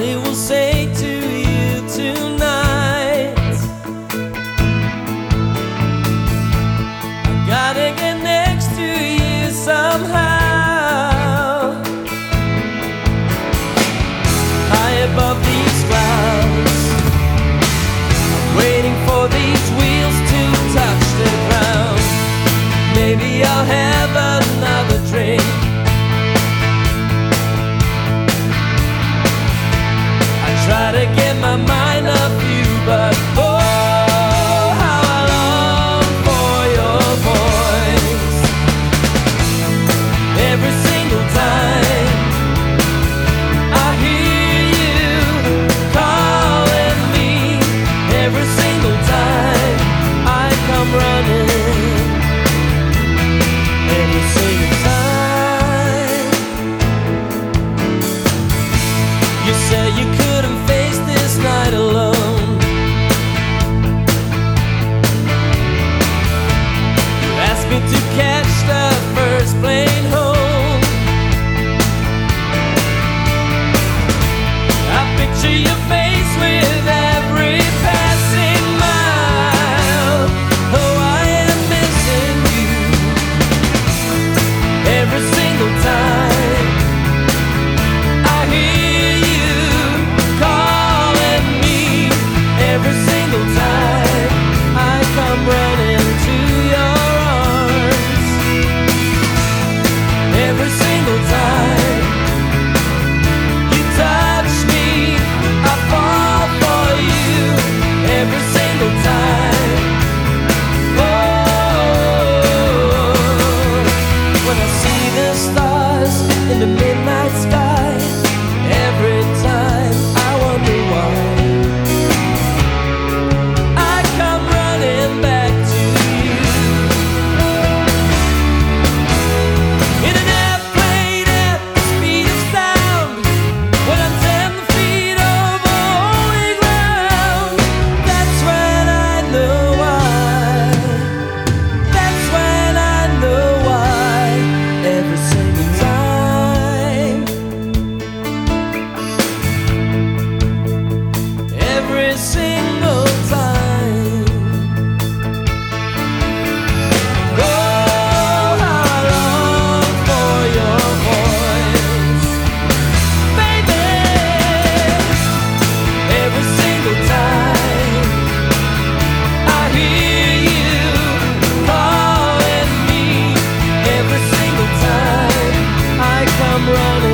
it will say to you tonight. I gotta get next to you somehow. High above these clouds, I'm waiting for these wheels to touch the ground. Maybe I'll have another drink. Try to get my mind off you, but oh, how I long for your voice. Every single time I hear you calling me, every single time I come running, every single time. You say you couldn't face this night alone. You asked me to catch the first plane home. I picture your face with every passing mile. Oh, I am missing you every single time I hear you calling me, every single time I come running to your arms. Every single time you touch me, I fall for you. Every single time. Oh, when I see the stars in the midnight sky, every time I wonder why I come running back to you. In an airplane at the speed of sound, when I'm 10 feet over holy ground, that's when I know why. That's when I know why. Every single time. Every single time. Oh, how I long for your voice, baby. Every single time I hear you calling me, every single time I come running.